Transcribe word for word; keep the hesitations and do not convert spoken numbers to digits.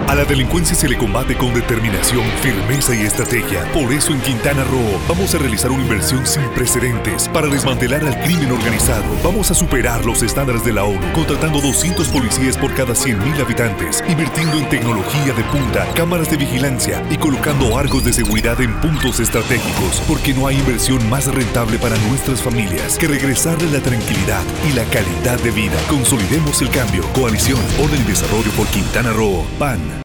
A la delincuencia se le combate con determinación, firmeza y estrategia. Por eso en Quintana Roo vamos a realizar una inversión sin precedentes para desmantelar al crimen organizado. Vamos a superar los estándares de la ONU, contratando doscientos policías por cada cien mil habitantes, invirtiendo en tecnología de punta, cámaras de vigilancia y colocando arcos de seguridad en puntos estratégicos, porque no hay inversión más rentable para nuestras familias que regresarle la tranquilidad y la calidad de vida. Consolidemos el cambio. Coalición por el Desarrollo por Quintana Roo. P A N.